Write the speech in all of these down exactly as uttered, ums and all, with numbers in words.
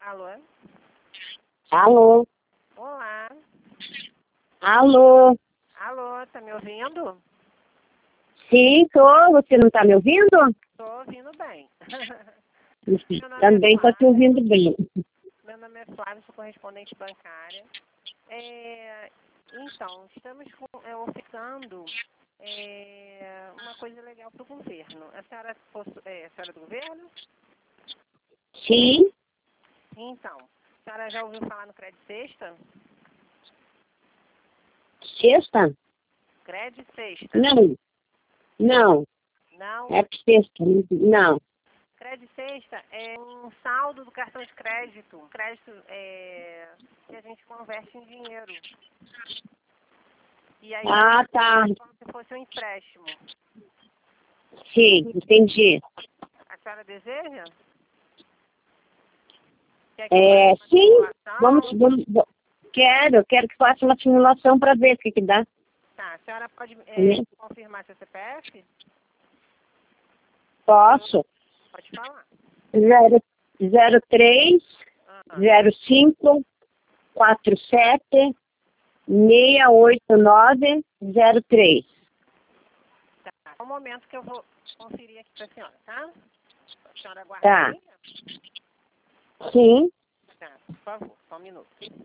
Alô? Alô? Olá. Alô? Alô, tá me ouvindo? Sim, tô. Você não está me ouvindo? Tô ouvindo bem. Também estou te ouvindo bem. Meu nome é Flávia, sou correspondente bancária. É, então, estamos é, ofertando é, uma coisa legal para o governo. A senhora, é, a senhora é do governo? Sim. Então, a senhora já ouviu falar no Crédito Sexta? Sexta? Crédito Sexta? Não. Não. Não? É sexta. Não. Crédito Sexta é um saldo do cartão de crédito. Crédito é, que a gente converte em dinheiro. E aí, Ah, tá. como se fosse um empréstimo. Sim, entendi. A senhora deseja? Quer que É, faça uma sim. simulação? Vamos, vamos, vo- quero, eu quero que faça uma simulação para ver o que, que dá. Tá, a senhora pode é, Sim. confirmar seu C P F? Posso. Pode falar. Zero, zero três, Ah, zero cinco, quatro sete, seis oito nove, zero três. tá. Um momento que eu vou conferir aqui para a senhora, tá? A senhora aguarda Tá. a linha? Sim. Tá, por favor, só um minuto.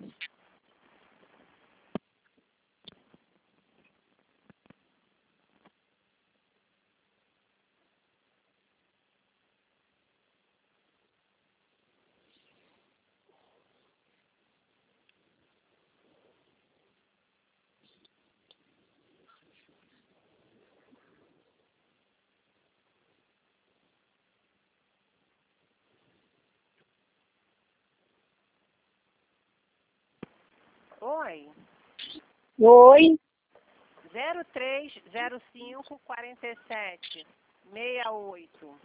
Oi. Oi. zero três zero cinco quatro sete seis oito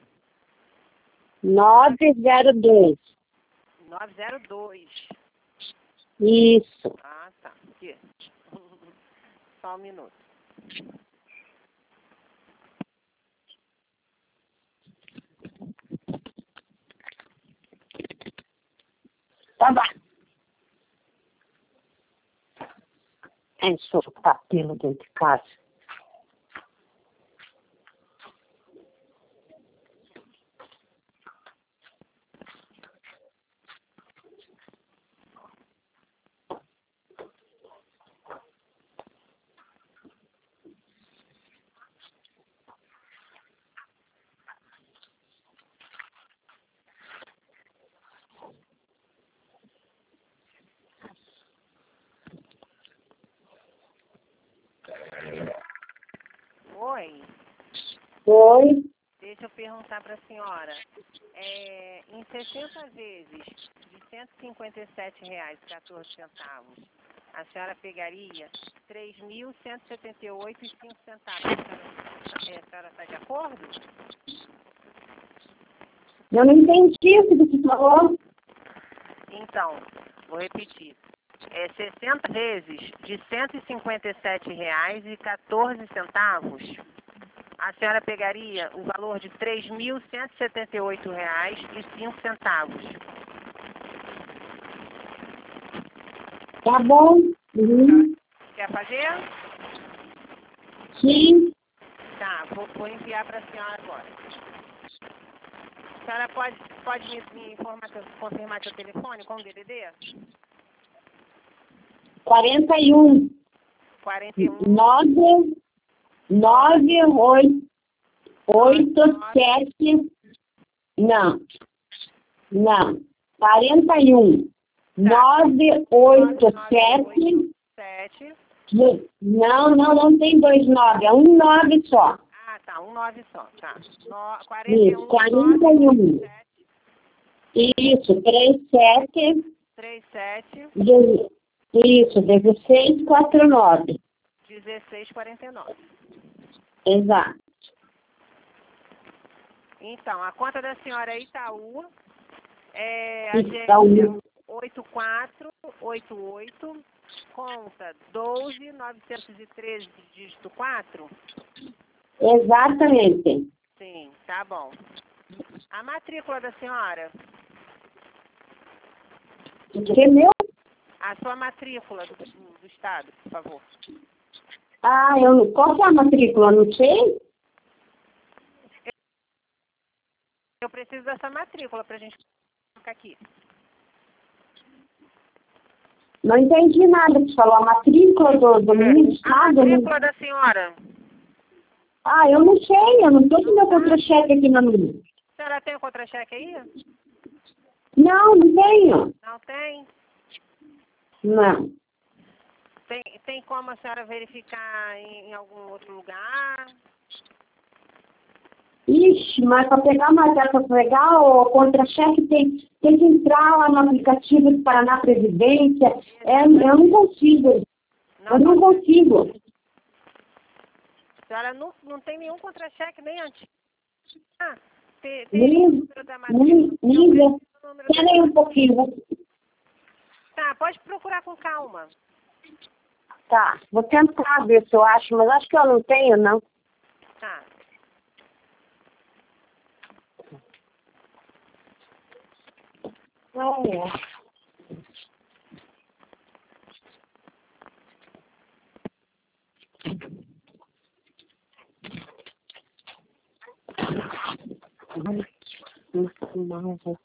nove zero dois. nove zero dois. Isso. Ah, tá. Aqui. Só um minuto. Tá bom. Enxou o cabelo dentro de casa. Oi. Oi. Deixa eu perguntar para a senhora. É, em sessenta vezes de cento e cinquenta e sete reais e quatorze centavos, a senhora pegaria três mil cento e setenta e oito reais e cinco centavos. A senhora, a senhora está de acordo? Eu não entendi o que você falou. Então, vou repetir. É sessenta vezes de cento e cinquenta e sete reais e quatorze centavos. A senhora pegaria o valor de três mil cento e setenta e oito reais e cinco centavos. Tá bom. Uhum. Quer fazer? Sim. Tá, vou, vou enviar para a senhora agora. A senhora pode, pode me, me informar, confirmar seu telefone com o D D D? quarenta e um. quarenta e um. nove. Nove, oito. Oito, sete. Não. Não. Quarenta e um. Nove, oito, sete. sete. Não, não, não tem dois nove. É um nove só. Ah, tá, um nove só, tá. No, quarenta e um, Isso, quarenta e um. sete, Isso, três, sete. trinta e sete, de- Isso, dezesseis, quarenta e nove. dezesseis, quarenta e nove. Exato. Então, a conta da senhora é Itaú, é Itaú. agência oito quatro oito oito, conta doze mil novecentos e treze, dígito quatro? Exatamente. Sim, tá bom. A matrícula da senhora? O que é meu? A sua matrícula do, do, do estado, por favor. Ah, eu não... Qual que é a matrícula? Não sei. Eu preciso dessa matrícula pra gente colocar aqui. Não entendi nada. Você falou a matrícula do, do menino do A estado? matrícula Não... da senhora. Ah, eu não sei. Eu não tô com meu contra-cheque aqui na minha. A senhora tem o contra-cheque aí? Não, não tenho. Não tem? Não. Tem, tem como a senhora verificar em, em algum outro lugar? Ixi, mas para pegar mais para pegar o contra-cheque tem, tem que entrar lá no aplicativo do Paraná Previdência. É, eu não consigo. Não, Eu não consigo. A senhora não, não tem nenhum contra-cheque nem antigo. Ah, tem, tem Nem, o número da matrícula. nem, nem, Não, o número da- nem um pouquinho. Tá, pode procurar com calma. Tá, vou tentar ver se eu acho, mas acho que eu não tenho, não. Tá. Ah, é. Nossa,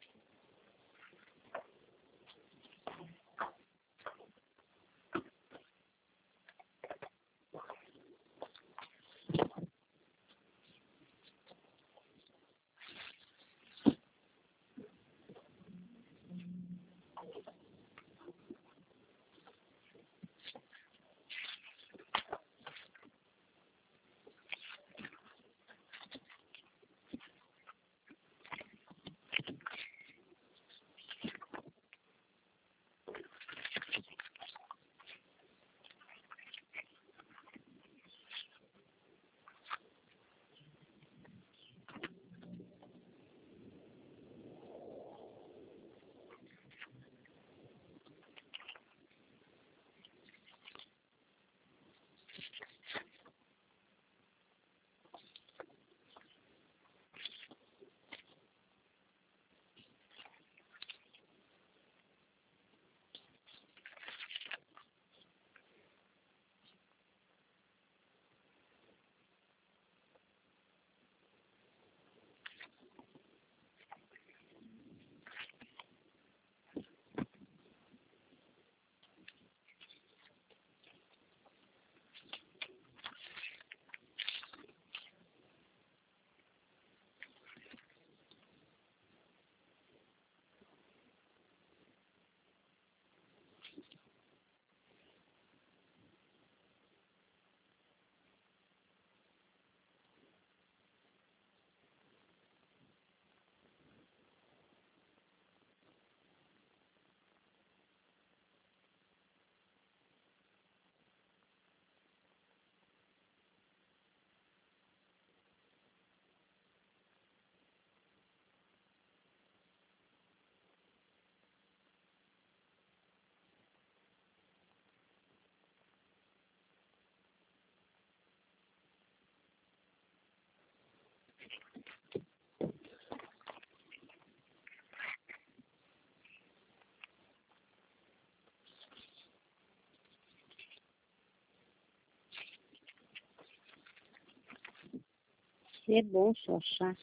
é bom só achar.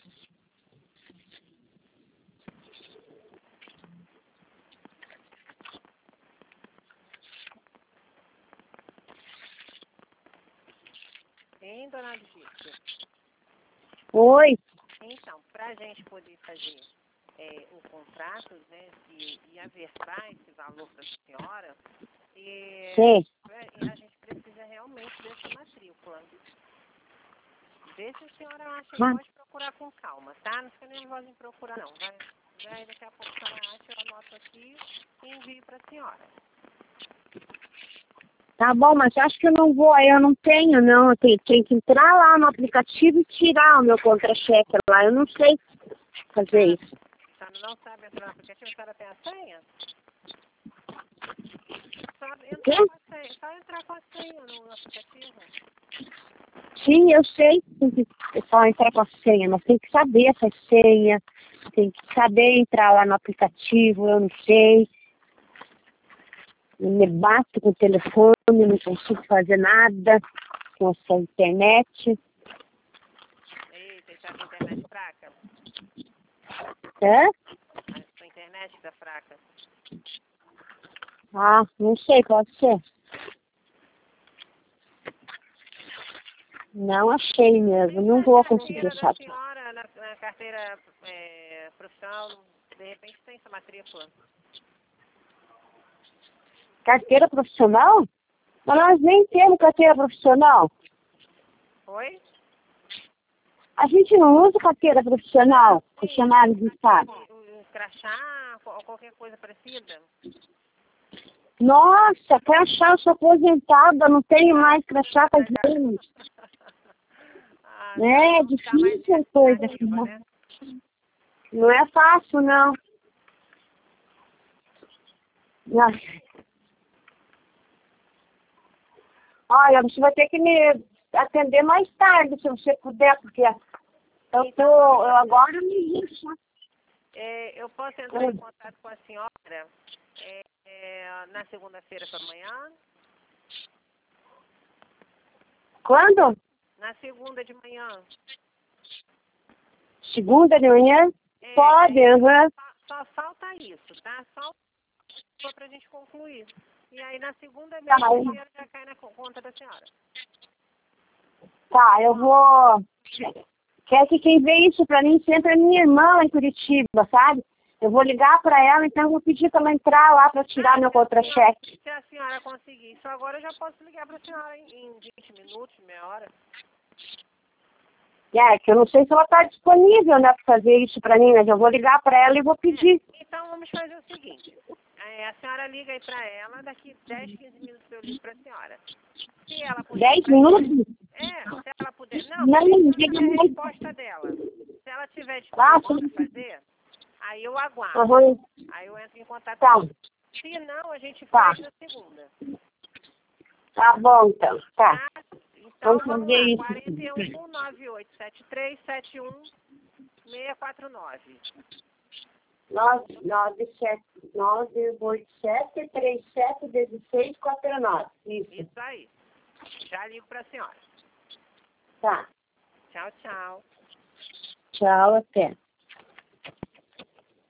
Hein, dona Dita? Oi. Então, para a gente poder fazer é, o contrato, né, e, e averbar esse valor para a senhora, é, Sim. a gente precisa realmente dessa matrícula. Vê se a senhora acha, Ah. pode procurar com calma, tá? Não fica nervosa em procurar, não. Vai, vai daqui a pouco a senhora acha, eu anoto aqui e envio para a senhora. Tá bom, mas acho que eu não vou, eu não tenho, não. Eu tenho, tenho que entrar lá no aplicativo e tirar o meu contra-cheque lá. Eu não sei fazer isso. A senhora não sabe entrar no aplicativo, a senhora tem a senha? Só entrar com a senha, só entrar com a senha no aplicativo. Sim, eu sei. Tem que é só entrar com a senha, mas tem que saber essa senha. Tem que saber entrar lá no aplicativo, eu não sei. me bato com o telefone, não consigo fazer nada com essa internet. Eita, está com a internet fraca? É? A sua internet está fraca? Ah, não sei, pode ser. Não achei mesmo, não vou conseguir achar. A senhora, na, na carteira é, profissional, de repente tem essa matrícula. Carteira profissional? Mas nós nem temos carteira profissional. Oi? A gente não usa carteira profissional, funcionário do Estado. Um crachá ou qualquer coisa parecida? Nossa, crachá, eu sou aposentada, não tenho mais crachá faz anos. Ah, É difícil a coisa aqui. Não. Né? Não é fácil, não. Não. Olha, você vai ter que me atender mais tarde, se você puder, porque eu tô, eu agora me lixo. É, eu posso entrar em contato com a senhora é, é, na segunda-feira para amanhã? Quando? Na segunda de manhã. Segunda de manhã? É, Pode, é, uhum. só, só falta isso, tá? Só para a gente concluir. E aí na segunda mesmo Tá, o dinheiro já cai na conta da senhora. Tá, eu vou... Quer que quem vê isso pra mim sempre é minha irmã em Curitiba, sabe? Eu vou ligar pra ela, então eu vou pedir pra ela entrar lá pra tirar ah, meu contra-cheque. Se a senhora conseguir isso agora, eu já posso ligar pra senhora em, em vinte minutos, meia hora. É, que eu não sei se ela tá disponível, né, pra fazer isso pra mim, mas eu vou ligar pra ela e vou pedir. É, então vamos fazer o seguinte. É, a senhora liga aí pra ela, daqui dez, quinze minutos eu ligo pra senhora. Se ela puder... dez minutos? É, se ela puder... Não, Não, não, não, é não. a resposta dela. Se ela tiver Ah, disponível pra fazer, aí eu aguardo. uhum. Aí eu entro em contato Tá. com ela. Se não, a gente faz Tá. na segunda. Tá bom, então. Tá. Tá? Então Vamos vamos fazer lá. isso. quarenta e um, nove oito sete três, sete um seis quatro nove. nove nove sete nove oito sete três sete um seis quatro nove. Isso. Isso aí. Já ligo pra senhora. Tá. Tchau, tchau. Tchau, até.